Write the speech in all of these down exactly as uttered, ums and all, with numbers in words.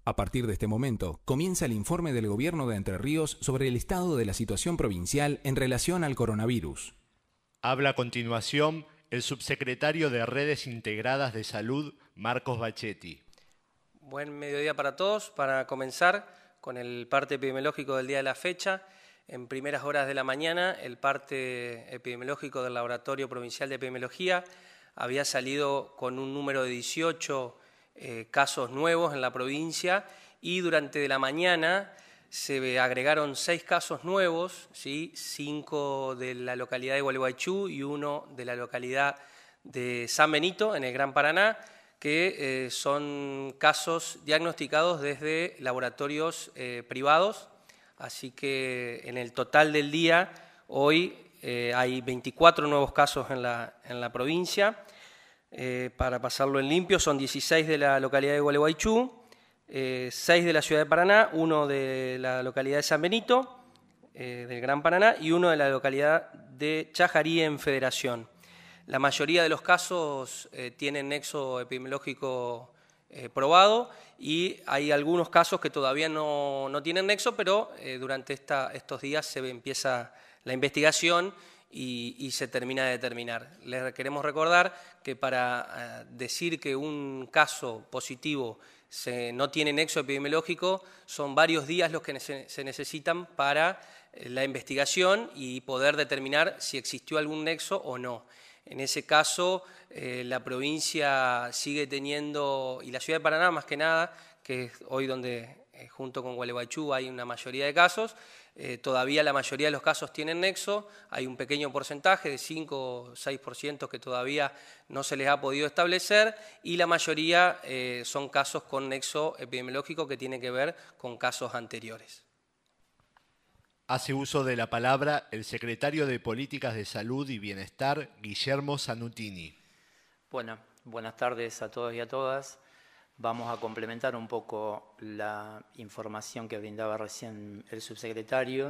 A partir de este momento, comienza el informe del Gobierno de Entre Ríos sobre el estado de la situación provincial en relación al coronavirus. Habla a continuación el subsecretario de Redes Integradas de Salud, Marcos Bachetti. Buen mediodía para todos. Para comenzar con el parte epidemiológico del día de la fecha, en primeras horas de la mañana, el parte epidemiológico del Laboratorio Provincial de Epidemiología había salido con un número de dieciocho eh, casos nuevos en la provincia y durante la mañana se agregaron seis casos nuevos, ¿sí? cinco de la localidad de Gualeguaychú y uno de la localidad de San Benito, en el Gran Paraná, que eh, son casos diagnosticados desde laboratorios eh, privados. Así que en el total del día, hoy eh, hay veinticuatro nuevos casos en la, en la provincia. Eh, para pasarlo en limpio, son dieciséis de la localidad de Gualeguaychú, eh, seis de la ciudad de Paraná, uno de la localidad de San Benito, eh, del Gran Paraná, y uno de la localidad de Chajarí en Federación. La mayoría de los casos eh, tienen nexo epidemiológico eh, probado y hay algunos casos que todavía no, no tienen nexo, pero eh, durante esta, estos días se empieza la investigación y, y se termina de determinar. Les queremos recordar que para eh, decir que un caso positivo se, no tiene nexo epidemiológico, son varios días los que se, se necesitan para eh, la investigación y poder determinar si existió algún nexo o no. En ese caso, eh, la provincia sigue teniendo, y la ciudad de Paraná más que nada, que es hoy donde eh, junto con Gualeguaychú hay una mayoría de casos, eh, todavía la mayoría de los casos tienen nexo, hay un pequeño porcentaje de cinco o seis por ciento que todavía no se les ha podido establecer y la mayoría eh, son casos con nexo epidemiológico que tiene que ver con casos anteriores. Hace uso de la palabra el secretario de Políticas de Salud y Bienestar, Guillermo Zanutini. Bueno, buenas tardes a todos y a todas. Vamos a complementar un poco la información que brindaba recién el subsecretario.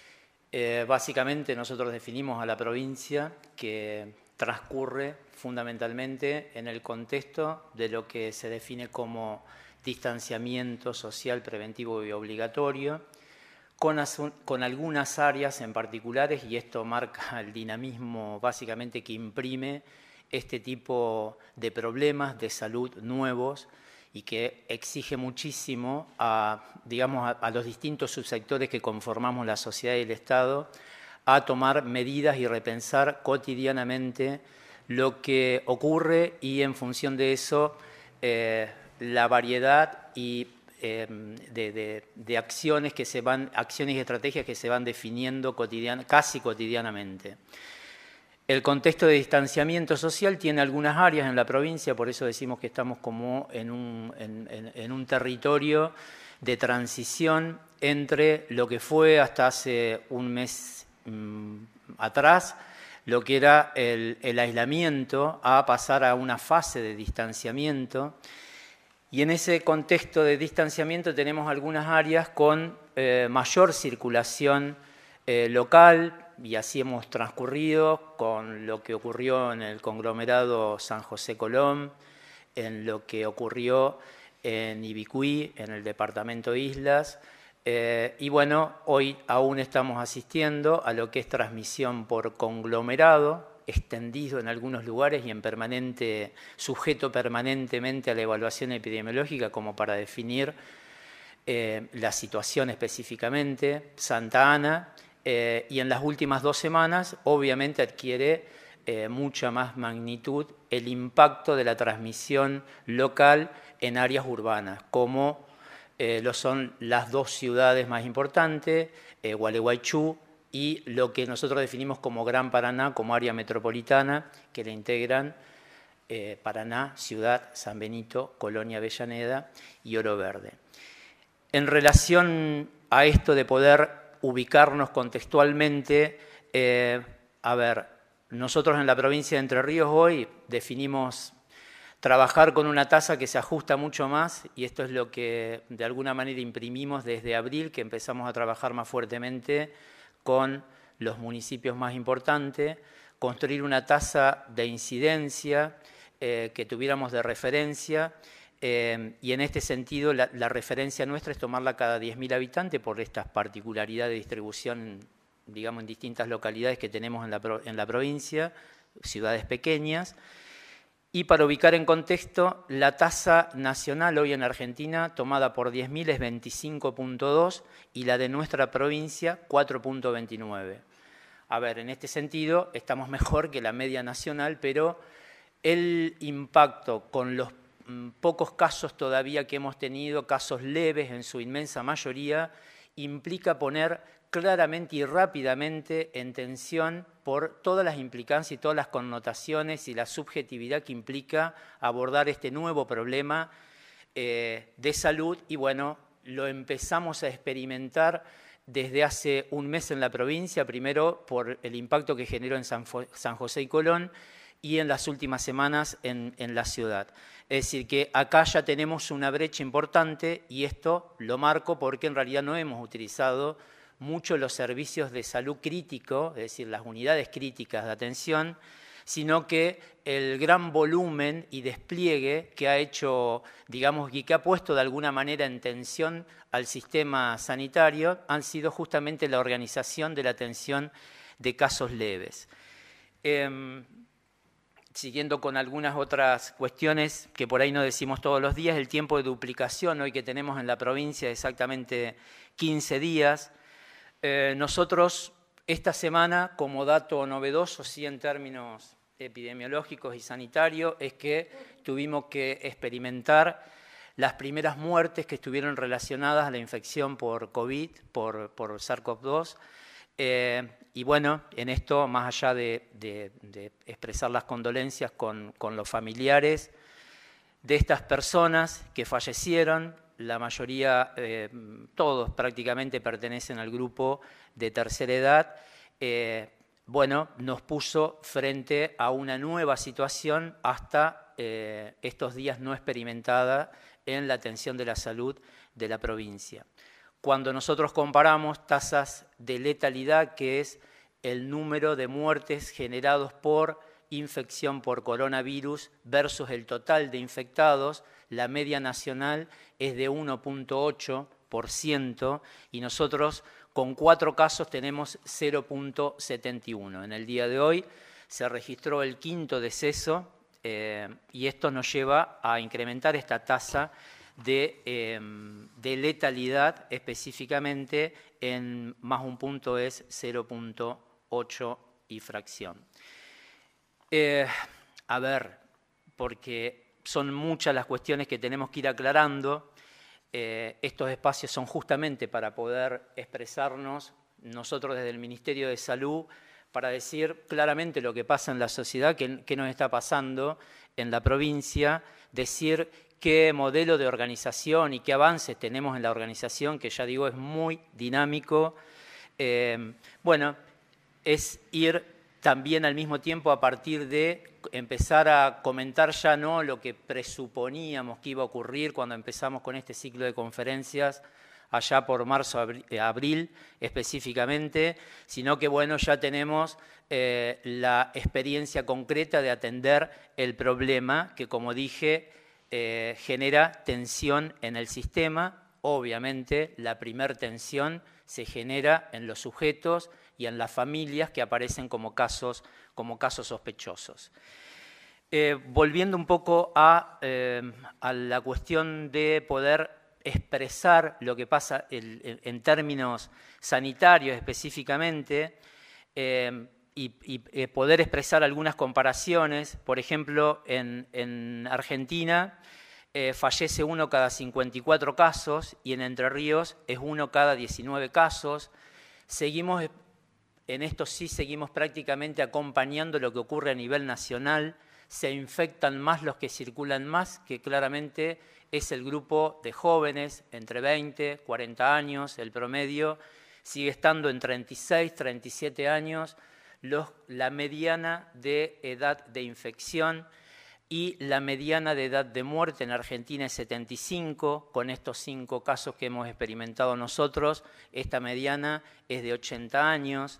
Eh, básicamente nosotros definimos a la provincia que transcurre fundamentalmente en el contexto de lo que se define como distanciamiento social preventivo y obligatorio, Con, con algunas áreas en particulares, y esto marca el dinamismo básicamente que imprime este tipo de problemas de salud nuevos y que exige muchísimo a, digamos, a, a los distintos subsectores que conformamos la sociedad y el Estado a tomar medidas y repensar cotidianamente lo que ocurre y en función de eso eh, la variedad y De, de, de acciones que se van, acciones y estrategias que se van definiendo cotidian, casi cotidianamente. El contexto de distanciamiento social tiene algunas áreas en la provincia, por eso decimos que estamos como en un, en, en, en un territorio de transición entre lo que fue hasta hace un mes mmm, atrás, lo que era el, el aislamiento, a pasar a una fase de distanciamiento. Y en ese contexto de distanciamiento tenemos algunas áreas con eh, mayor circulación eh, local, y así hemos transcurrido con lo que ocurrió en el conglomerado San José Colón, en lo que ocurrió en Ibicuí, en el departamento Islas, eh, y bueno, hoy aún estamos asistiendo a lo que es transmisión por conglomerado, extendido en algunos lugares y en permanente, sujeto permanentemente a la evaluación epidemiológica como para definir eh, la situación específicamente, Santa Ana, eh, y en las últimas dos semanas obviamente adquiere eh, mucha más magnitud el impacto de la transmisión local en áreas urbanas, como eh, lo son las dos ciudades más importantes, eh, Gualeguaychú, y lo que nosotros definimos como Gran Paraná, como área metropolitana, que la integran eh, Paraná, Ciudad, San Benito, Colonia Avellaneda y Oro Verde. En relación a esto de poder ubicarnos contextualmente, eh, a ver, nosotros en la provincia de Entre Ríos hoy definimos trabajar con una tasa que se ajusta mucho más, y esto es lo que de alguna manera imprimimos desde abril, que empezamos a trabajar más fuertemente con los municipios más importantes, construir una tasa de incidencia eh, que tuviéramos de referencia Eh, y en este sentido, la, la referencia nuestra es tomarla cada diez mil habitantes por estas particularidades de distribución, digamos, en distintas localidades que tenemos en la, en la provincia, ciudades pequeñas. Y para ubicar en contexto, la tasa nacional hoy en Argentina, tomada por diez mil, es veinticinco punto dos y la de nuestra provincia, cuatro punto veintinueve. A ver, en este sentido, estamos mejor que la media nacional, pero el impacto con los pocos casos todavía que hemos tenido, casos leves en su inmensa mayoría, implica poner claramente y rápidamente en tensión por todas las implicancias y todas las connotaciones y la subjetividad que implica abordar este nuevo problema eh, de salud. Y bueno, lo empezamos a experimentar desde hace un mes en la provincia, primero por el impacto que generó en San, San José y Colón, y en las últimas semanas en, en la ciudad. Es decir, que acá ya tenemos una brecha importante y esto lo marco porque en realidad no hemos utilizado mucho los servicios de salud crítico, es decir, las unidades críticas de atención, sino que el gran volumen y despliegue que ha hecho, digamos, y que ha puesto de alguna manera en tensión al sistema sanitario han sido justamente la organización de la atención de casos leves. Eh, Siguiendo con algunas otras cuestiones que por ahí no decimos todos los días, el tiempo de duplicación hoy que tenemos en la provincia es exactamente quince días. Eh, nosotros esta semana, como dato novedoso, sí en términos epidemiológicos y sanitarios, es que tuvimos que experimentar las primeras muertes que estuvieron relacionadas a la infección por COVID, por, por SARS-CoV dos. Eh, y bueno, en esto, más allá de, de, de expresar las condolencias con, con los familiares de estas personas que fallecieron, la mayoría, eh, todos prácticamente pertenecen al grupo de tercera edad, eh, bueno, nos puso frente a una nueva situación hasta eh, estos días no experimentada en la atención de la salud de la provincia. Cuando nosotros comparamos tasas de letalidad, que es el número de muertes generados por infección por coronavirus versus el total de infectados, la media nacional es de uno punto ocho por ciento y nosotros con cuatro casos tenemos cero punto setenta y uno. En el día de hoy se registró el quinto deceso eh, y esto nos lleva a incrementar esta tasa De, eh, de letalidad específicamente en más un punto es cero punto ocho y fracción. Eh, a ver, porque son muchas las cuestiones que tenemos que ir aclarando. Eh, estos espacios son justamente para poder expresarnos nosotros desde el Ministerio de Salud para decir claramente lo que pasa en la sociedad, qué, qué nos está pasando en la provincia, decir qué modelo de organización y qué avances tenemos en la organización, que ya digo es muy dinámico. Eh, bueno, es ir también al mismo tiempo a partir de empezar a comentar ya no lo que presuponíamos que iba a ocurrir cuando empezamos con este ciclo de conferencias allá por marzo, abril, abril específicamente, sino que bueno, ya tenemos eh, la experiencia concreta de atender el problema que, como dije, Eh, genera tensión en el sistema. Obviamente, la primer tensión se genera en los sujetos y en las familias que aparecen como casos, como casos sospechosos. Eh, volviendo un poco a, eh, a la cuestión de poder expresar lo que pasa el, el, en términos sanitarios específicamente, eh, Y, y eh, poder expresar algunas comparaciones. Por ejemplo, en, en Argentina eh, fallece uno cada cincuenta y cuatro casos y en Entre Ríos es uno cada diecinueve casos. Seguimos, en esto sí seguimos prácticamente acompañando lo que ocurre a nivel nacional. Se infectan más los que circulan más, que claramente es el grupo de jóvenes entre veinte, cuarenta años, el promedio sigue estando en treinta y seis, treinta y siete años. Los, la mediana de edad de infección y la mediana de edad de muerte en Argentina es setenta y cinco, con estos cinco casos que hemos experimentado nosotros, esta mediana es de ochenta años.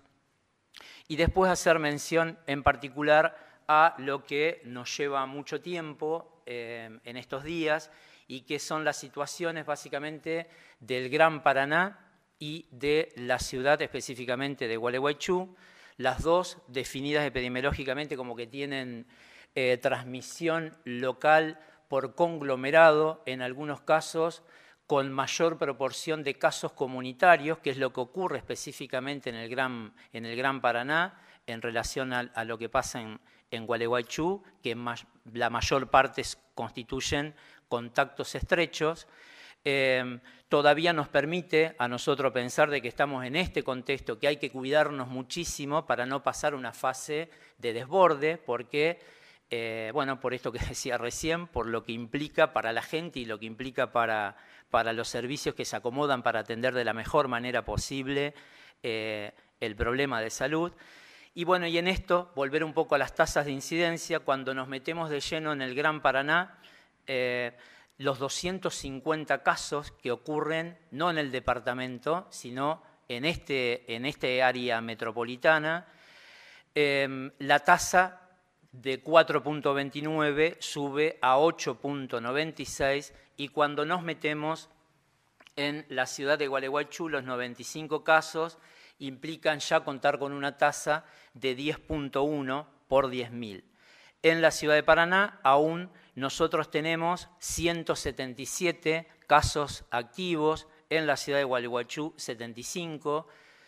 Y después hacer mención en particular a lo que nos lleva mucho tiempo eh, en estos días, y que son las situaciones básicamente del Gran Paraná y de la ciudad específicamente de Gualeguaychú, las dos definidas epidemiológicamente como que tienen eh, transmisión local por conglomerado, en algunos casos con mayor proporción de casos comunitarios, que es lo que ocurre específicamente en el Gran, en el Gran Paraná, en relación a, a lo que pasa en, en Gualeguaychú, que más, la mayor parte constituyen contactos estrechos. Eh, todavía nos permite a nosotros pensar de que estamos en este contexto, que hay que cuidarnos muchísimo para no pasar una fase de desborde, porque, eh, bueno, por esto que decía recién, por lo que implica para la gente y lo que implica para, para los servicios que se acomodan para atender de la mejor manera posible eh, el problema de salud. Y bueno, y en esto, volver un poco a las tasas de incidencia, cuando nos metemos de lleno en el Gran Paraná, eh, los doscientos cincuenta casos que ocurren no en el departamento, sino en este, en este área metropolitana, eh, la tasa de cuatro punto veintinueve sube a ocho punto noventa y seis y cuando nos metemos en la ciudad de Gualeguaychú, los noventa y cinco casos implican ya contar con una tasa de diez punto uno por diez mil. En la ciudad de Paraná aún nosotros tenemos ciento setenta y siete casos activos, en la ciudad de Gualeguaychú setenta y cinco.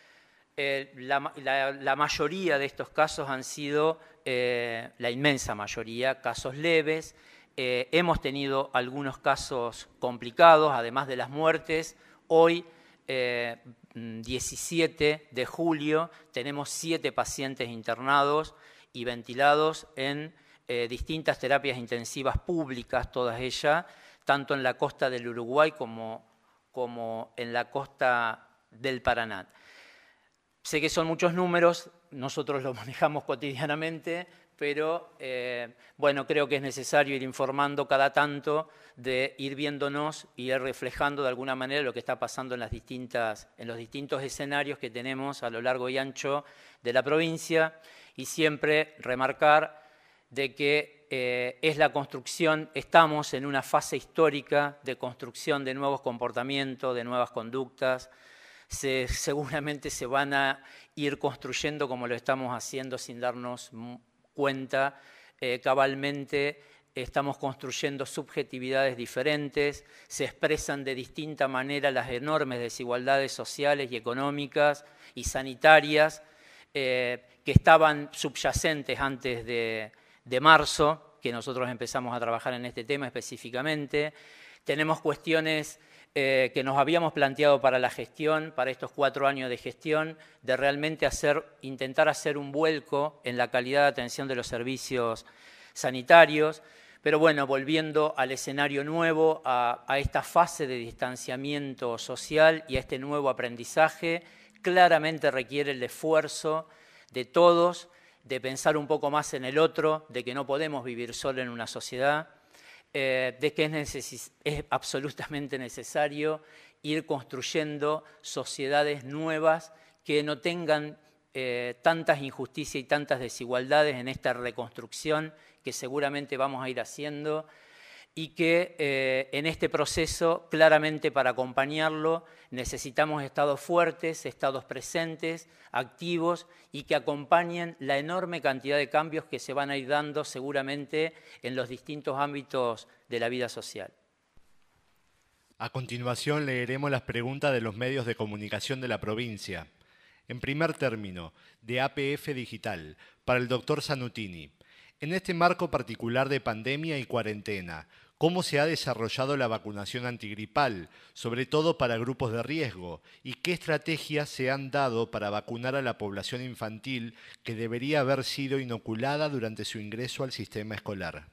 Eh, la, la, la mayoría de estos casos han sido, eh, la inmensa mayoría, casos leves. Eh, hemos tenido algunos casos complicados, además de las muertes. Hoy, eh, diecisiete de julio, tenemos siete pacientes internados y ventilados en Eh, distintas terapias intensivas públicas, todas ellas, tanto en la costa del Uruguay como, como en la costa del Paraná. Sé que son muchos números, nosotros los manejamos cotidianamente, pero eh, bueno, creo que es necesario ir informando cada tanto, de ir viéndonos y ir reflejando de alguna manera lo que está pasando en, las distintas, en los distintos escenarios que tenemos a lo largo y ancho de la provincia, y siempre remarcar de que eh, es la construcción, estamos en una fase histórica de construcción de nuevos comportamientos, de nuevas conductas. Se, seguramente se van a ir construyendo como lo estamos haciendo sin darnos cuenta. Eh, cabalmente estamos construyendo subjetividades diferentes, se expresan de distinta manera las enormes desigualdades sociales y económicas y sanitarias eh, que estaban subyacentes antes de de marzo, que nosotros empezamos a trabajar en este tema específicamente. Tenemos cuestiones eh, que nos habíamos planteado para la gestión, para estos cuatro años de gestión, de realmente hacer, intentar hacer un vuelco en la calidad de atención de los servicios sanitarios. Pero bueno, volviendo al escenario nuevo, a, a esta fase de distanciamiento social y a este nuevo aprendizaje, claramente requiere el esfuerzo de todos, de pensar un poco más en el otro, de que no podemos vivir solo en una sociedad, eh, de que es, neces- es absolutamente necesario ir construyendo sociedades nuevas que no tengan eh, tantas injusticias y tantas desigualdades en esta reconstrucción que seguramente vamos a ir haciendo, y que eh, en este proceso, claramente para acompañarlo, necesitamos estados fuertes, estados presentes, activos y que acompañen la enorme cantidad de cambios que se van a ir dando seguramente en los distintos ámbitos de la vida social. A continuación leeremos las preguntas de los medios de comunicación de la provincia. En primer término, de A P F Digital, para el doctor Zanutini. En este marco particular de pandemia y cuarentena, ¿cómo se ha desarrollado la vacunación antigripal, sobre todo para grupos de riesgo? ¿Y qué estrategias se han dado para vacunar a la población infantil que debería haber sido inoculada durante su ingreso al sistema escolar?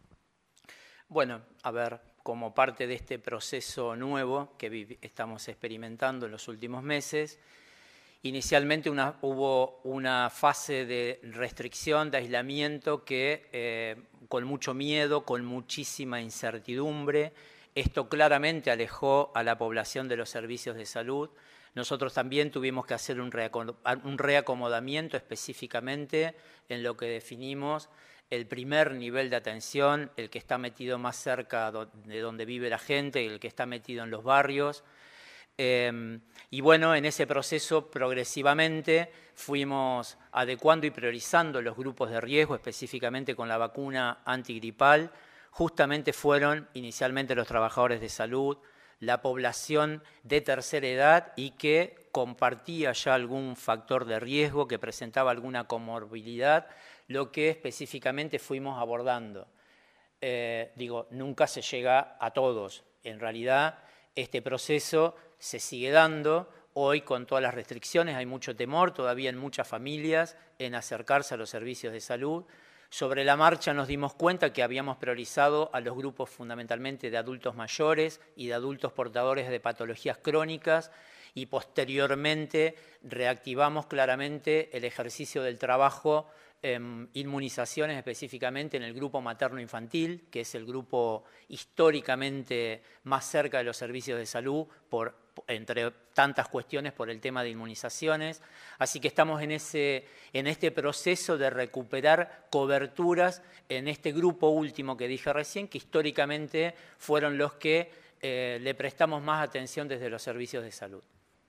Bueno, a ver, como parte de este proceso nuevo que estamos experimentando en los últimos meses, inicialmente una, hubo una fase de restricción, de aislamiento, que eh, con mucho miedo, con muchísima incertidumbre, esto claramente alejó a la población de los servicios de salud. Nosotros también tuvimos que hacer un reacomodamiento específicamente en lo que definimos el primer nivel de atención, el que está metido más cerca de donde vive la gente, el que está metido en los barrios. Eh, y bueno, en ese proceso progresivamente fuimos adecuando y priorizando los grupos de riesgo, específicamente con la vacuna antigripal. Justamente fueron inicialmente los trabajadores de salud, la población de tercera edad y que compartía ya algún factor de riesgo, que presentaba alguna comorbilidad, lo que específicamente fuimos abordando. Eh, digo, nunca se llega a todos. En realidad, este proceso se sigue dando. Hoy, con todas las restricciones, hay mucho temor todavía en muchas familias en acercarse a los servicios de salud. Sobre la marcha nos dimos cuenta que habíamos priorizado a los grupos fundamentalmente de adultos mayores y de adultos portadores de patologías crónicas y posteriormente reactivamos claramente el ejercicio del trabajo en inmunizaciones, específicamente en el grupo materno-infantil, que es el grupo históricamente más cerca de los servicios de salud, por, entre tantas cuestiones por el tema de inmunizaciones. Así que estamos en, ese, en este proceso de recuperar coberturas en este grupo último que dije recién, que históricamente fueron los que eh, le prestamos más atención desde los servicios de salud.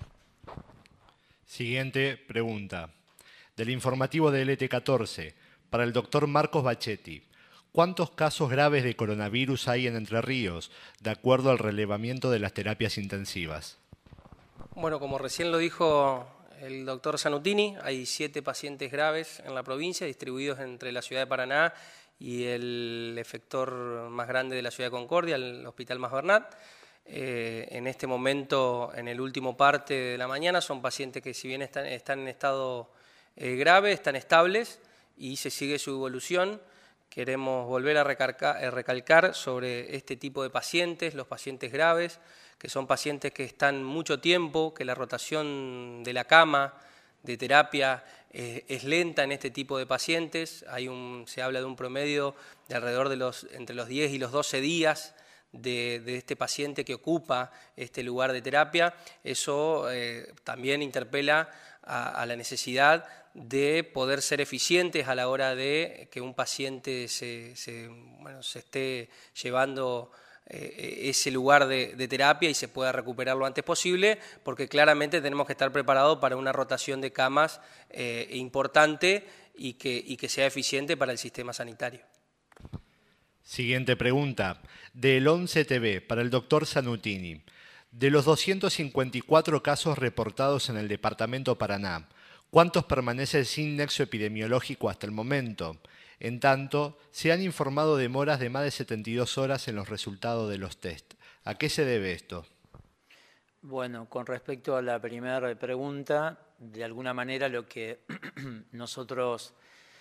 Siguiente pregunta. Del informativo de L T catorce, para el doctor Marcos Bachetti. ¿Cuántos casos graves de coronavirus hay en Entre Ríos, de acuerdo al relevamiento de las terapias intensivas? Bueno, como recién lo dijo el doctor Sanutini, hay siete pacientes graves en la provincia, distribuidos entre la ciudad de Paraná y el efector más grande de la ciudad de Concordia, el Hospital Mas Bernat. Eh, en este momento, en el último parte de la mañana, son pacientes que si bien están, están en estado eh, grave, están estables y se sigue su evolución. Queremos volver a recalcar, a recalcar sobre este tipo de pacientes, los pacientes graves, que son pacientes que están mucho tiempo, que la rotación de la cama, de terapia, eh, es lenta en este tipo de pacientes. Hay un, se habla de un promedio de alrededor de los, entre los diez y los doce días de, de este paciente que ocupa este lugar de terapia. Eso eh, también interpela a, a la necesidad de poder ser eficientes a la hora de que un paciente se, se, bueno, se esté llevando eh, ese lugar de, de terapia y se pueda recuperar lo antes posible, porque claramente tenemos que estar preparados para una rotación de camas eh, importante y que, y que sea eficiente para el sistema sanitario. Siguiente pregunta, del once T V, para el doctor Sanutini. De los doscientos cincuenta y cuatro casos reportados en el departamento Paraná, ¿cuántos permanecen sin nexo epidemiológico hasta el momento? En tanto, se han informado demoras de más de setenta y dos horas en los resultados de los test. ¿A qué se debe esto? Bueno, con respecto a la primera pregunta, de alguna manera lo que nosotros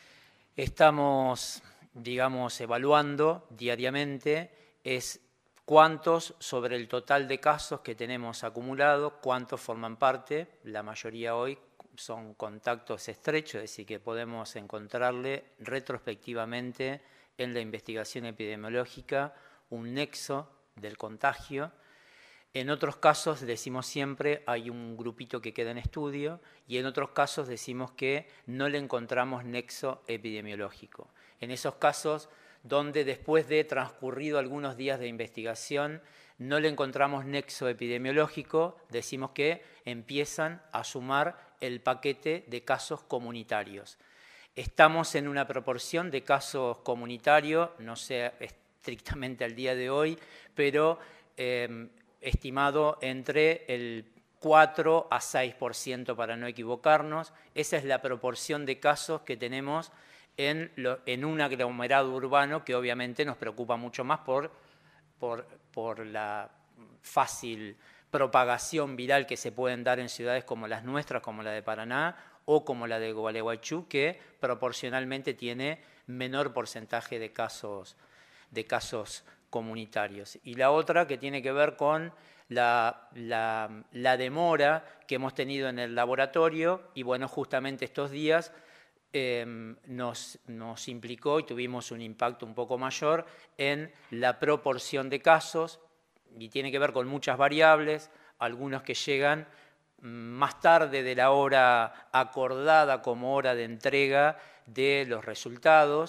estamos, digamos, evaluando diariamente es cuántos sobre el total de casos que tenemos acumulados, cuántos forman parte, la mayoría hoy son contactos estrechos, es decir, que podemos encontrarle retrospectivamente en la investigación epidemiológica un nexo del contagio. En otros casos decimos siempre hay un grupito que queda en estudio y en otros casos decimos que no le encontramos nexo epidemiológico. En esos casos donde después de transcurrido algunos días de investigación no le encontramos nexo epidemiológico, decimos que empiezan a sumar el paquete de casos comunitarios. Estamos en una proporción de casos comunitarios, no sé estrictamente al día de hoy, pero eh, estimado entre el cuatro a seis por ciento para no equivocarnos. Esa es la proporción de casos que tenemos en, lo, en un aglomerado urbano que obviamente nos preocupa mucho más por, por, por la fácil propagación viral que se pueden dar en ciudades como las nuestras, como la de Paraná o como la de Gualeguaychú, que proporcionalmente tiene menor porcentaje de casos, de casos comunitarios. Y la otra que tiene que ver con la, la, la demora que hemos tenido en el laboratorio y bueno, justamente estos días eh, nos, nos implicó y tuvimos un impacto un poco mayor en la proporción de casos y tiene que ver con muchas variables, algunos que llegan más tarde de la hora acordada como hora de entrega de los resultados,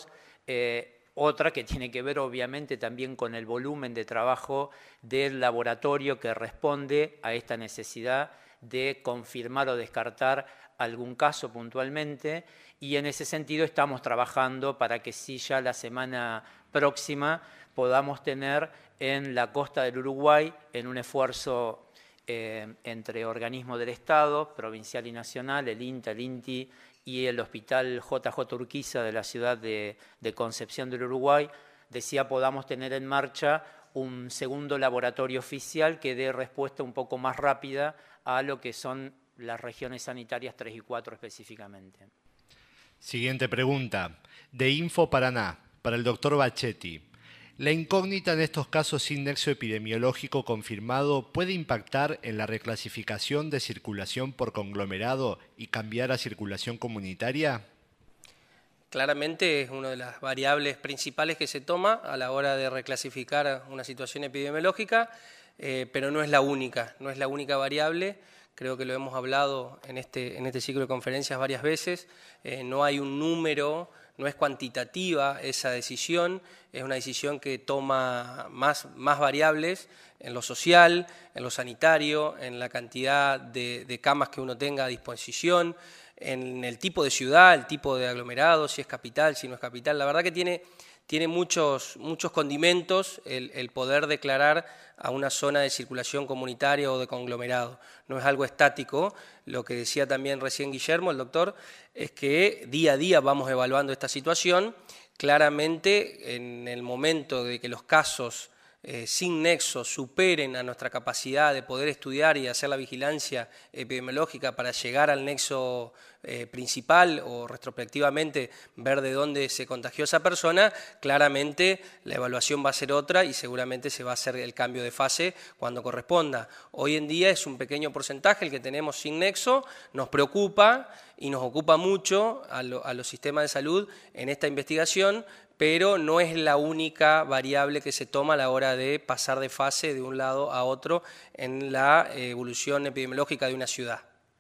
Eh, Otra que tiene que ver obviamente también con el volumen de trabajo del laboratorio que responde a esta necesidad de confirmar o descartar algún caso puntualmente, y en ese sentido estamos trabajando para que sí ya la semana próxima podamos tener en la costa del Uruguay, en un esfuerzo eh, entre organismos del Estado, provincial y nacional, el INTA, el INTI, y el Hospital J J Urquiza de la ciudad de, de Concepción del Uruguay, decía, podamos tener en marcha un segundo laboratorio oficial que dé respuesta un poco más rápida a lo que son las regiones sanitarias tres y cuatro específicamente. Siguiente pregunta, de Info Paraná, para el doctor Bachetti. ¿La incógnita en estos casos sin nexo epidemiológico confirmado puede impactar en la reclasificación de circulación por conglomerado y cambiar a circulación comunitaria? Claramente es una de las variables principales que se toma a la hora de reclasificar una situación epidemiológica, eh, pero no es la única, no es la única variable. Creo que lo hemos hablado en este, en este ciclo de conferencias varias veces. Eh, no hay un número, no es cuantitativa esa decisión, es una decisión que toma más, más variables en lo social, en lo sanitario, en la cantidad de, de camas que uno tenga a disposición, en el tipo de ciudad, el tipo de aglomerado, si es capital, si no es capital. La verdad que tiene, tiene muchos, muchos condimentos el, el poder declarar a una zona de circulación comunitaria o de conglomerado. No es algo estático. Lo que decía también recién Guillermo, el doctor, es que día a día vamos evaluando esta situación. Claramente, en el momento de que los casos eh, sin nexo superen a nuestra capacidad de poder estudiar y hacer la vigilancia epidemiológica para llegar al nexo eh, principal o retrospectivamente ver de dónde se contagió esa persona, claramente la evaluación va a ser otra y seguramente se va a hacer el cambio de fase cuando corresponda. Hoy en día es un pequeño porcentaje el que tenemos sin nexo, nos preocupa y nos ocupa mucho a, lo, a los sistemas de salud en esta investigación, pero no es la única variable que se toma a la hora de pasar de fase de un lado a otro en la evolución epidemiológica de una ciudad.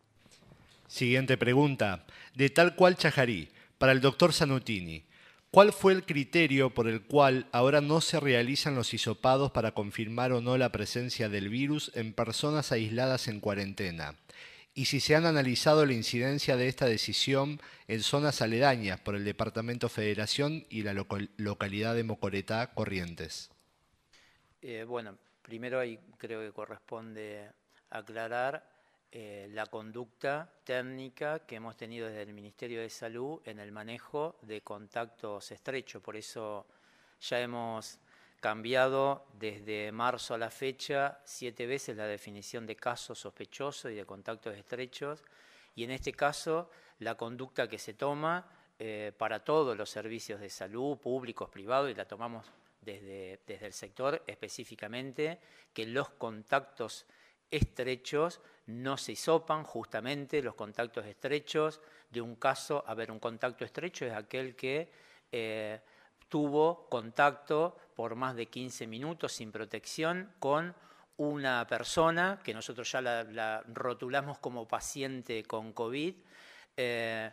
Siguiente pregunta, de tal cual Chajarí, para el doctor Sanutini. ¿Cuál fue el criterio por el cual ahora no se realizan los hisopados para confirmar o no la presencia del virus en personas aisladas en cuarentena? Y si se han analizado la incidencia de esta decisión en zonas aledañas por el Departamento Federación y la local, localidad de Mocoretá, Corrientes. Eh, bueno, primero ahí creo que corresponde aclarar eh, la conducta técnica que hemos tenido desde el Ministerio de Salud en el manejo de contactos estrechos. Por eso ya hemos cambiado desde marzo a la fecha siete veces la definición de casos sospechosos y de contactos estrechos, y en este caso la conducta que se toma eh, para todos los servicios de salud, públicos, privados, y la tomamos desde, desde el sector específicamente, que los contactos estrechos no se hisopan. Justamente los contactos estrechos de un caso, a ver, un contacto estrecho es aquel que eh, tuvo contacto por más de quince minutos sin protección con una persona que nosotros ya la, la rotulamos como paciente con COVID. Eh,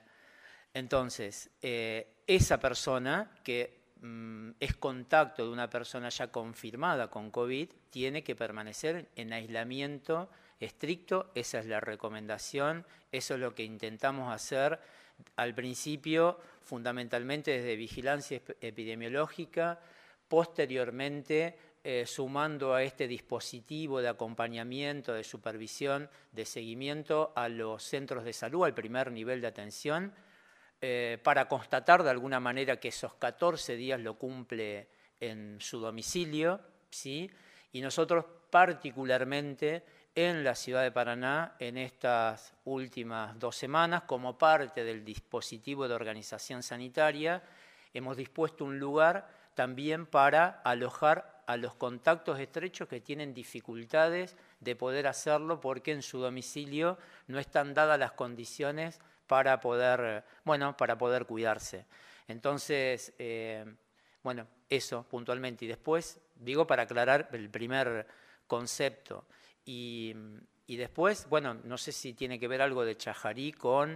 entonces, eh, esa persona que mm, es contacto de una persona ya confirmada con COVID tiene que permanecer en aislamiento estricto. Esa es la recomendación, eso es lo que intentamos hacer al principio, fundamentalmente desde vigilancia epidemiológica, posteriormente eh, sumando a este dispositivo de acompañamiento, de supervisión, de seguimiento a los centros de salud, al primer nivel de atención, eh, para constatar de alguna manera que esos catorce días lo cumple en su domicilio, ¿sí? Y nosotros particularmente en la ciudad de Paraná, en estas últimas dos semanas, como parte del dispositivo de organización sanitaria, hemos dispuesto un lugar también para alojar a los contactos estrechos que tienen dificultades de poder hacerlo porque en su domicilio no están dadas las condiciones para poder, bueno, para poder cuidarse. Entonces, eh, bueno, eso puntualmente. Y después, digo para aclarar el primer concepto. Y, y después, bueno, no sé si tiene que ver algo de Chajarí con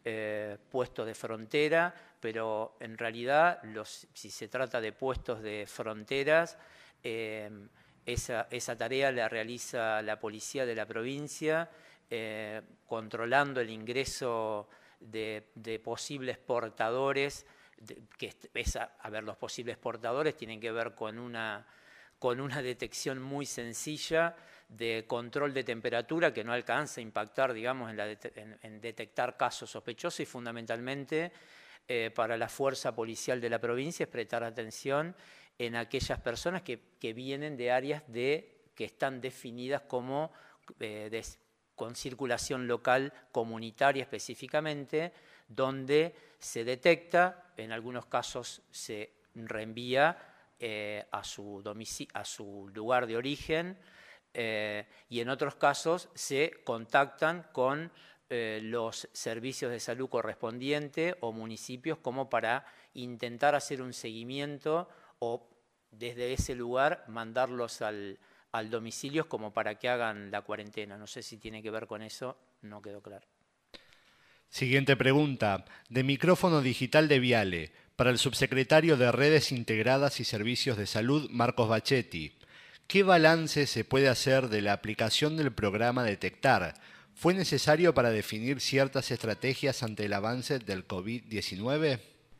eh, puestos de frontera, pero en realidad los, si se trata de puestos de fronteras, eh, esa, esa tarea la realiza la policía de la provincia, eh, controlando el ingreso de, de posibles portadores, de, que es, a, a ver, los posibles portadores tienen que ver con una, con una detección muy sencilla de control de temperatura que no alcanza a impactar, digamos, en, la de, en, en detectar casos sospechosos, y fundamentalmente eh, para la fuerza policial de la provincia es prestar atención en aquellas personas que, que vienen de áreas de, que están definidas como eh, de, con circulación local comunitaria específicamente, donde se detecta, en algunos casos se reenvía eh, a, su domicilio, a su lugar de origen, eh, y en otros casos se contactan con eh, los servicios de salud correspondientes o municipios como para intentar hacer un seguimiento o desde ese lugar mandarlos al, al domicilio como para que hagan la cuarentena. No sé si tiene que ver con eso, no quedó claro. Siguiente pregunta, de micrófono digital de Viale, para el subsecretario de Redes Integradas y Servicios de Salud, Marcos Bachetti. ¿Qué balance se puede hacer de la aplicación del programa Detectar? ¿Fue necesario para definir ciertas estrategias ante el avance del COVID diecinueve?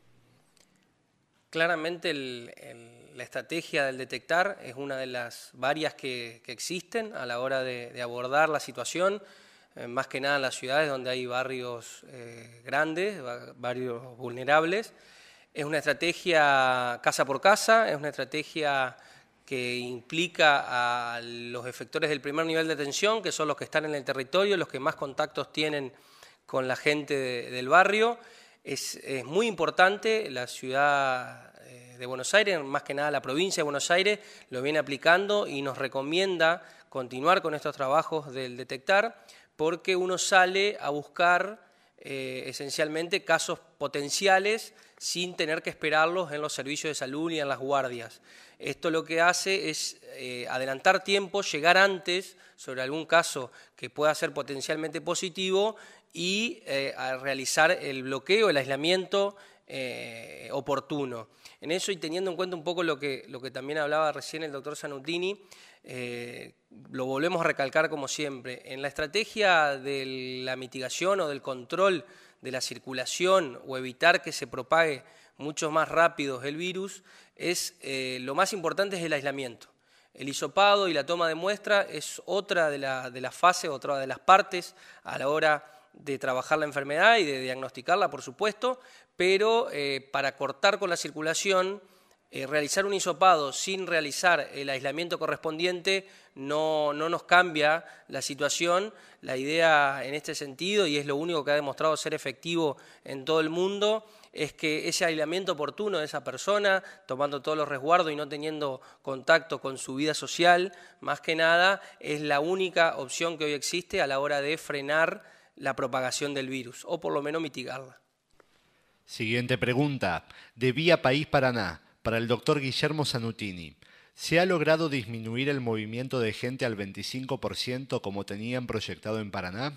Claramente el, el, la estrategia del Detectar es una de las varias que, que existen a la hora de, de abordar la situación, eh, más que nada en las ciudades donde hay barrios eh, grandes, barrios vulnerables. Es una estrategia casa por casa, es una estrategia que implica a los efectores del primer nivel de atención, que son los que están en el territorio, los que más contactos tienen con la gente de, del barrio. Es, es muy importante, la ciudad de Buenos Aires, más que nada la provincia de Buenos Aires, lo viene aplicando y nos recomienda continuar con estos trabajos del Detectar, porque uno sale a buscar eh, esencialmente casos potenciales sin tener que esperarlos en los servicios de salud ni en las guardias. Esto lo que hace es eh, adelantar tiempo, llegar antes sobre algún caso que pueda ser potencialmente positivo y eh, a realizar el bloqueo, el aislamiento eh, oportuno. En eso, y teniendo en cuenta un poco lo que, lo que también hablaba recién el doctor Sanutini, eh, lo volvemos a recalcar como siempre. En la estrategia de la mitigación o del control de la circulación o evitar que se propague mucho más rápido el virus, es, eh, lo más importante es el aislamiento. El hisopado y la toma de muestra es otra de las de la fases, otra de las partes a la hora de trabajar la enfermedad y de diagnosticarla, por supuesto, pero eh, para cortar con la circulación, eh, realizar un hisopado sin realizar el aislamiento correspondiente no, no nos cambia la situación. La idea en este sentido, y es lo único que ha demostrado ser efectivo en todo el mundo, es que ese aislamiento oportuno de esa persona, tomando todos los resguardos y no teniendo contacto con su vida social, más que nada, es la única opción que hoy existe a la hora de frenar la propagación del virus, o por lo menos mitigarla. Siguiente pregunta, de Vía País Paraná, para el doctor Guillermo Sanutini. ¿Se ha logrado disminuir el movimiento de gente al veinticinco por ciento como tenían proyectado en Paraná?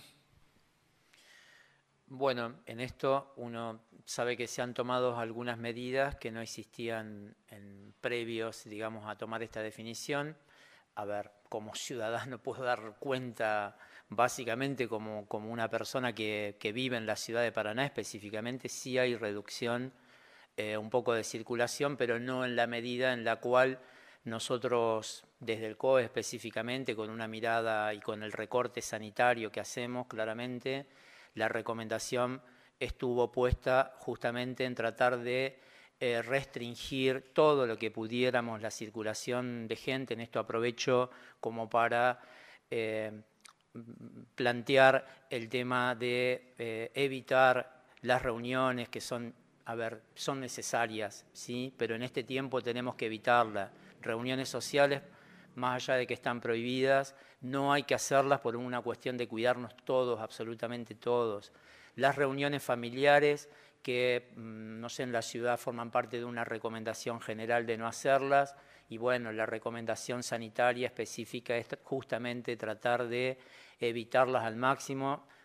Bueno, en esto uno sabe que se han tomado algunas medidas que no existían en previos, digamos, a tomar esta definición. A ver, como ciudadano puedo dar cuenta, básicamente como, como una persona que, que vive en la ciudad de Paraná específicamente, sí hay reducción, eh, un poco de circulación, pero no en la medida en la cual nosotros, desde el C O E específicamente, con una mirada y con el recorte sanitario que hacemos claramente, la recomendación estuvo puesta justamente en tratar de eh, restringir todo lo que pudiéramos la circulación de gente. En esto aprovecho como para eh, plantear el tema de eh, evitar las reuniones que son, a ver, son necesarias, ¿sí? Pero en este tiempo tenemos que evitarlas. Reuniones sociales, más allá de que están prohibidas, no hay que hacerlas por una cuestión de cuidarnos todos, absolutamente todos. Las reuniones familiares, que, no sé, en la ciudad forman parte de una recomendación general de no hacerlas, y bueno, la recomendación sanitaria específica es justamente tratar de evitarlas al máximo,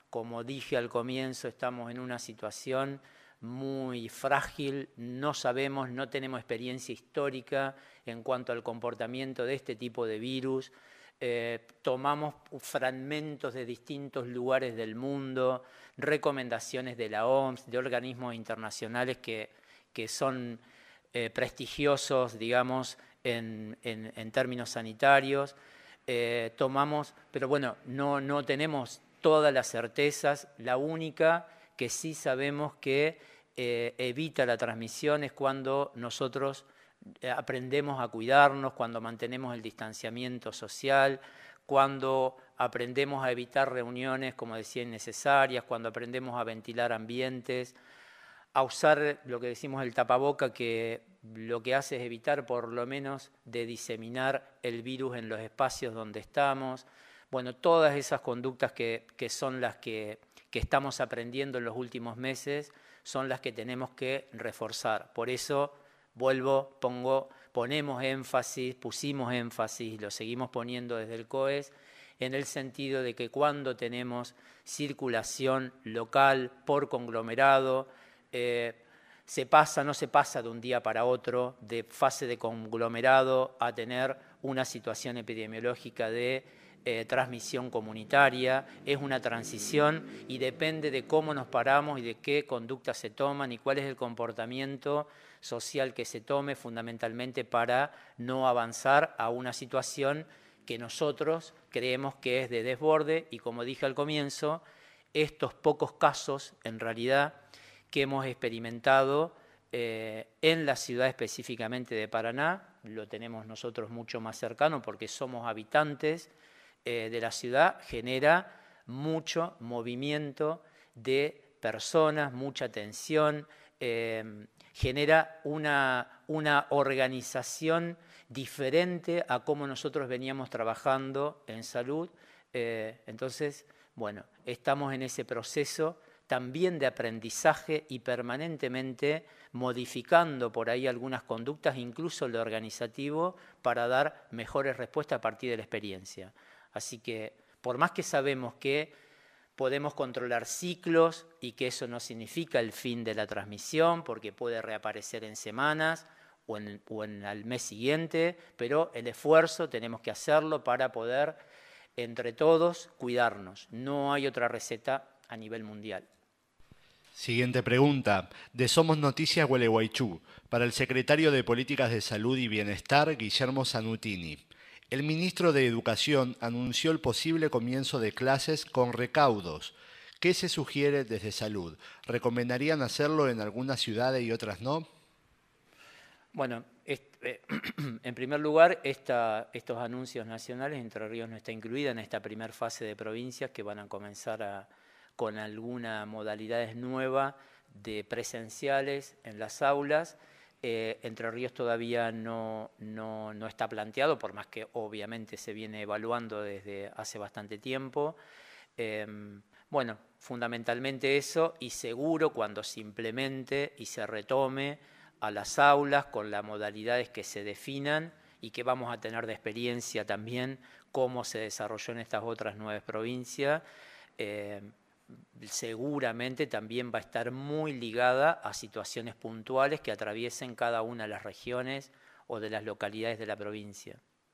Como dije al comienzo, estamos en una situación muy frágil, no sabemos, no tenemos experiencia histórica en cuanto al comportamiento de este tipo de virus. Eh, tomamos fragmentos de distintos lugares del mundo, recomendaciones de la O M S, de organismos internacionales que, que son eh, prestigiosos, digamos, en, en, en términos sanitarios. Eh, tomamos, pero bueno, no, no tenemos todas las certezas. La única que sí sabemos que eh, evita la transmisión es cuando nosotros aprendemos a cuidarnos, cuando mantenemos el distanciamiento social, cuando aprendemos a evitar reuniones, como decía, innecesarias, cuando aprendemos a ventilar ambientes, a usar lo que decimos el tapaboca, que lo que hace es evitar por lo menos de diseminar el virus en los espacios donde estamos. Bueno, todas esas conductas que, que son las que, que estamos aprendiendo en los últimos meses son las que tenemos que reforzar. Por eso vuelvo, pongo, ponemos énfasis, pusimos énfasis, lo seguimos poniendo desde el C O E S, en el sentido de que cuando tenemos circulación local por conglomerado, eh, se pasa, no se pasa de un día para otro, de fase de conglomerado a tener una situación epidemiológica de eh, transmisión comunitaria. Es una transición y depende de cómo nos paramos y de qué conductas se toman y cuál es el comportamiento social que se tome, fundamentalmente para no avanzar a una situación que nosotros creemos que es de desborde y, como dije al comienzo, estos pocos casos en realidad que hemos experimentado eh, en la ciudad específicamente de Paraná, lo tenemos nosotros mucho más cercano porque somos habitantes eh, de la ciudad, genera mucho movimiento de personas, mucha tensión, eh, genera una, una organización diferente a cómo nosotros veníamos trabajando en salud. Eh, entonces, bueno, estamos en ese proceso también de aprendizaje y permanentemente modificando por ahí algunas conductas, incluso lo organizativo, para dar mejores respuestas a partir de la experiencia. Así que, por más que sabemos que podemos controlar ciclos y que eso no significa el fin de la transmisión, porque puede reaparecer en semanas o en, o en el mes siguiente, pero el esfuerzo tenemos que hacerlo para poder, entre todos, cuidarnos. No hay otra receta a nivel mundial. Siguiente pregunta, de Somos Noticias Gualeguaychú, para el secretario de Políticas de Salud y Bienestar, Guillermo Zanutini. El ministro de Educación anunció el posible comienzo de clases con recaudos. ¿Qué se sugiere desde Salud? ¿Recomendarían hacerlo en algunas ciudades y otras no? Bueno, este, en primer lugar, esta, estos anuncios nacionales, Entre Ríos no está incluida en esta primera fase de provincias que van a comenzar a, con alguna modalidades nueva de presenciales en las aulas. Eh, Entre Ríos todavía no, no, no está planteado, por más que obviamente se viene evaluando desde hace bastante tiempo. Eh, bueno, fundamentalmente eso, y seguro cuando se implemente y se retome a las aulas con las modalidades que se definan y que vamos a tener de experiencia también cómo se desarrolló en estas otras nueve provincias, eh, seguramente también va a estar muy ligada a situaciones puntuales que atraviesen cada una de las regiones o de las localidades de la provincia.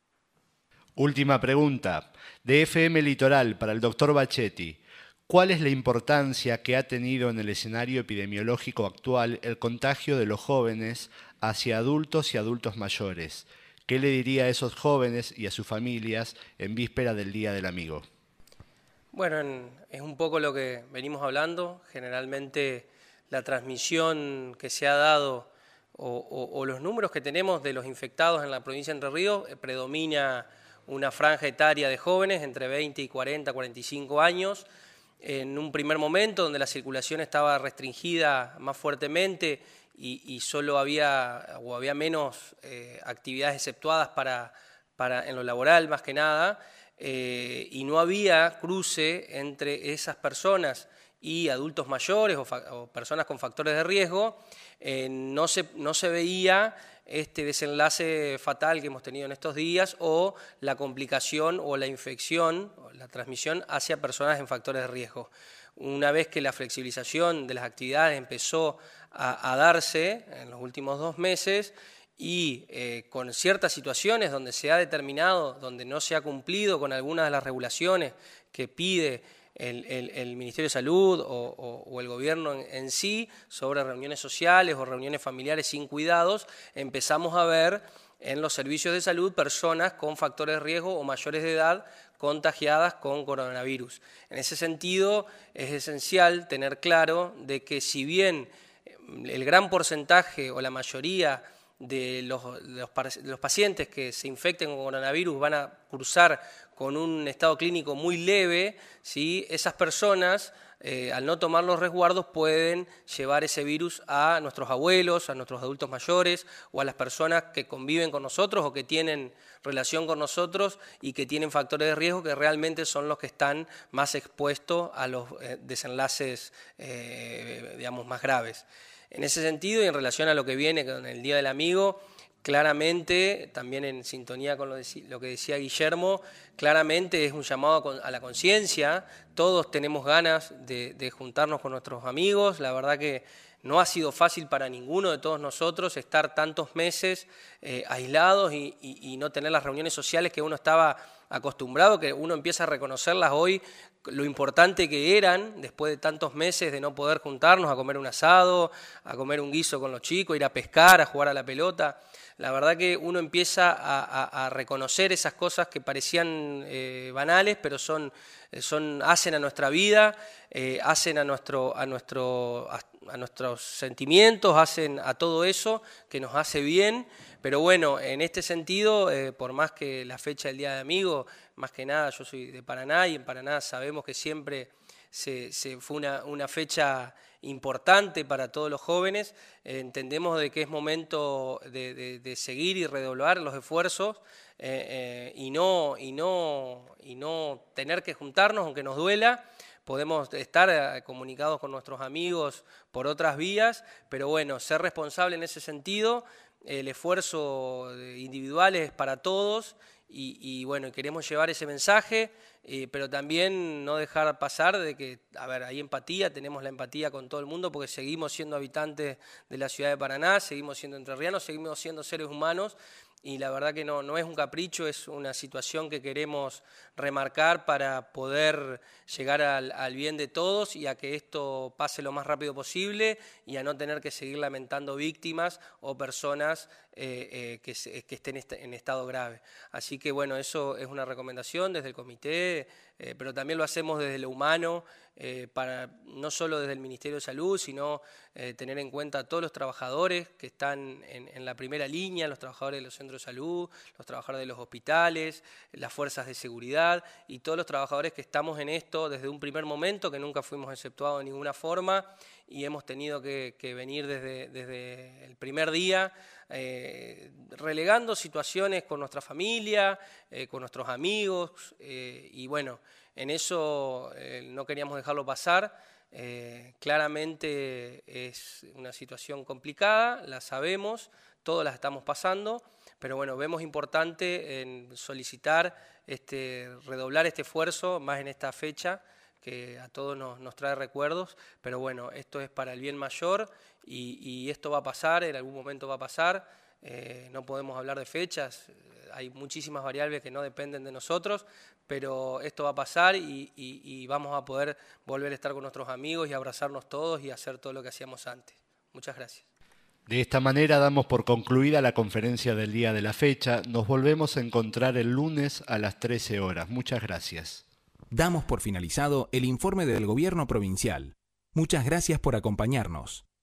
Última pregunta, de F M Litoral para el doctor Bachetti. ¿Cuál es la importancia que ha tenido en el escenario epidemiológico actual el contagio de los jóvenes hacia adultos y adultos mayores? ¿Qué le diría a esos jóvenes y a sus familias en víspera del Día del Amigo? Bueno, en, es un poco lo que venimos hablando. Generalmente la transmisión que se ha dado o, o, o los números que tenemos de los infectados en la provincia de Entre Ríos eh, predomina una franja etaria de jóvenes entre veinte y cuarenta, cuarenta y cinco años. En un primer momento donde la circulación estaba restringida más fuertemente y, y solo había, o había menos eh, actividades exceptuadas para, para, en lo laboral más que nada, Eh, y no había cruce entre esas personas y adultos mayores o, o personas con factores de riesgo, eh, no, se, no se veía este desenlace fatal que hemos tenido en estos días o la complicación o la infección o la transmisión hacia personas en factores de riesgo. una vez que la flexibilización de las actividades empezó a, a darse en los últimos dos meses, y eh, con ciertas situaciones donde se ha determinado, donde no se ha cumplido con algunas de las regulaciones que pide el, el, el Ministerio de Salud o, o, o el gobierno en, en sí sobre reuniones sociales o reuniones familiares sin cuidados, empezamos a ver en los servicios de salud personas con factores de riesgo o mayores de edad contagiadas con coronavirus. En ese sentido, es esencial tener claro de que si bien el gran porcentaje o la mayoría de los, de los, de los pacientes que se infecten con coronavirus van a cursar con un estado clínico muy leve, ¿sí? Esas personas, eh, al no tomar los resguardos, pueden llevar ese virus a nuestros abuelos, a nuestros adultos mayores o a las personas que conviven con nosotros o que tienen relación con nosotros y que tienen factores de riesgo, que realmente son los que están más expuestos a los eh, desenlaces eh, digamos, más graves. En ese sentido, y en relación a lo que viene con el Día del Amigo, claramente, también en sintonía con lo, de, lo que decía Guillermo, claramente es un llamado a la conciencia. Todos tenemos ganas de, de juntarnos con nuestros amigos. La verdad que no ha sido fácil para ninguno de todos nosotros estar tantos meses eh, aislados y, y, y no tener las reuniones sociales que uno estaba acostumbrado, que uno empieza a reconocerlas hoy, lo importante que eran después de tantos meses de no poder juntarnos a comer un asado, a comer un guiso con los chicos, ir a pescar, a jugar a la pelota. La verdad que uno empieza a, a, a reconocer esas cosas que parecían eh, banales, pero son, son, hacen a nuestra vida, eh, hacen a, nuestro, a, nuestro, a, a nuestros sentimientos, hacen a todo eso que nos hace bien. Pero bueno, en este sentido, eh, por más que la fecha del Día del Amigo, más que nada yo soy de Paraná y en Paraná sabemos que siempre se, se fue una, una fecha importante para todos los jóvenes. Eh, entendemos de que es momento de, de, de seguir y redoblar los esfuerzos eh, eh, y, no, y, no, y no tener que juntarnos aunque nos duela. Podemos estar comunicados con nuestros amigos por otras vías, pero bueno, ser responsable en ese sentido. El esfuerzo individual es para todos y, y bueno, queremos llevar ese mensaje, eh, pero también no dejar pasar de que, a ver, hay empatía, tenemos la empatía con todo el mundo porque seguimos siendo habitantes de la ciudad de Paraná, seguimos siendo entrerrianos, seguimos siendo seres humanos. Y la verdad que no, no es un capricho, es una situación que queremos remarcar para poder llegar al, al bien de todos y a que esto pase lo más rápido posible y a no tener que seguir lamentando víctimas o personas eh, eh, que, se, que estén en estado grave. Así que bueno, eso es una recomendación desde el comité, eh, pero también lo hacemos desde lo humano, eh, para, no solo desde el Ministerio de Salud, sino eh, tener en cuenta a todos los trabajadores que están en, en la primera línea, los trabajadores de los centros de salud, los trabajadores de los hospitales, las fuerzas de seguridad y todos los trabajadores que estamos en esto desde un primer momento, que nunca fuimos exceptuados de ninguna forma y hemos tenido que, que venir desde, desde el primer día eh, relegando situaciones con nuestra familia, eh, con nuestros amigos eh, y bueno, en eso eh, no queríamos dejarlo pasar. Eh, claramente es una situación complicada, la sabemos, todos la estamos pasando, pero bueno, vemos importante en solicitar, este, redoblar este esfuerzo, más en esta fecha, que a todos nos, nos trae recuerdos, pero bueno, esto es para el bien mayor y, y esto va a pasar, en algún momento va a pasar, eh, no podemos hablar de fechas, hay muchísimas variables que no dependen de nosotros, pero esto va a pasar y, y, y vamos a poder volver a estar con nuestros amigos y abrazarnos todos y hacer todo lo que hacíamos antes. Muchas gracias. De esta manera damos por concluida la conferencia del día de la fecha. Nos volvemos a encontrar el lunes a las trece horas. Muchas gracias. Damos por finalizado el informe del Gobierno Provincial. Muchas gracias por acompañarnos.